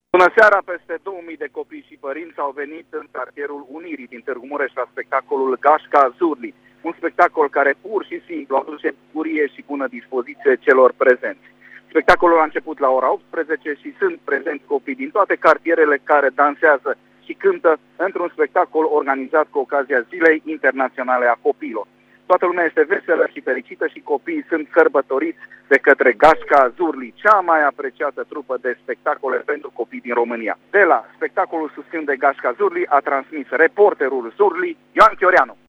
Bună seara! Peste 2000 de copii și părinți au venit în cartierul Unirii din Târgu Mureș la spectacolul Gașca Zurli, un spectacol care pur și simplu aduce bucurie și bună dispoziție celor prezenți. Spectacolul a început la ora 18 și sunt prezenți copii din toate cartierele care dansează și cântă într-un spectacol organizat cu ocazia Zilei Internaționale a Copiilor. Toată lumea este veselă și fericită și copiii sunt sărbătoriți de către Gașca Zurli, cea mai apreciată trupă de spectacole pentru copii din România. De la spectacolul susținut de Gașca Zurli a transmis reporterul Zurli, Ioan Chioreanu.